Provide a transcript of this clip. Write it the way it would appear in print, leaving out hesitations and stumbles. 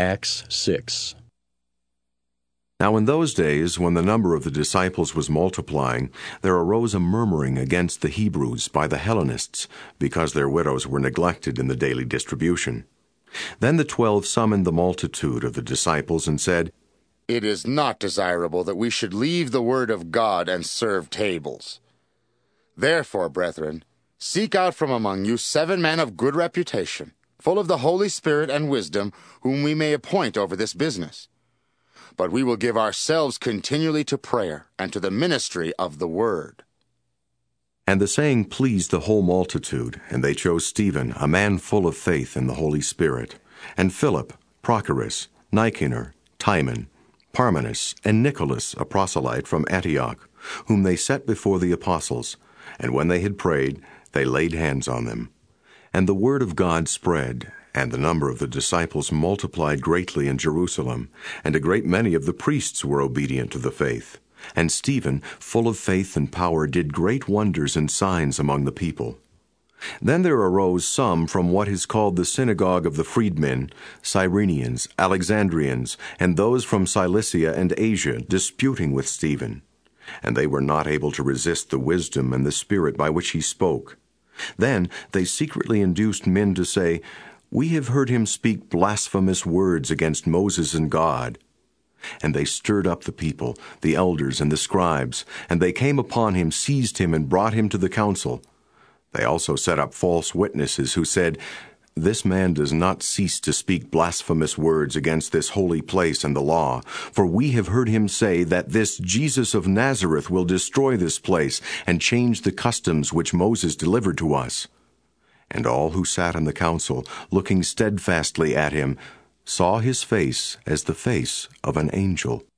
Acts 6. Now in those days, when the number of the disciples was multiplying, there arose a murmuring against the Hebrews by the Hellenists, because their widows were neglected in the daily distribution. Then the 12 summoned the multitude of the disciples and said, "It is not desirable that we should leave the word of God and serve tables. Therefore, brethren, seek out from among you 7 men of good reputation, full of the Holy Spirit and wisdom, whom we may appoint over this business. But we will give ourselves continually to prayer and to the ministry of the word." And the saying pleased the whole multitude, and they chose Stephen, a man full of faith in the Holy Spirit, and Philip, Prochorus, Nicanor, Timon, Parmenas, and Nicholas, a proselyte from Antioch, whom they set before the apostles. And when they had prayed, they laid hands on them. And the word of God spread, and the number of the disciples multiplied greatly in Jerusalem, and a great many of the priests were obedient to the faith. And Stephen, full of faith and power, did great wonders and signs among the people. Then there arose some from what is called the synagogue of the freedmen, Cyrenians, Alexandrians, and those from Cilicia and Asia, disputing with Stephen. And they were not able to resist the wisdom and the spirit by which he spoke. Then they secretly induced men to say, "We have heard him speak blasphemous words against Moses and God." And they stirred up the people, the elders and the scribes, and they came upon him, seized him, and brought him to the council. They also set up false witnesses who said, "This man does not cease to speak blasphemous words against this holy place and the law, for we have heard him say that this Jesus of Nazareth will destroy this place and change the customs which Moses delivered to us." And all who sat in the council, looking steadfastly at him, saw his face as the face of an angel.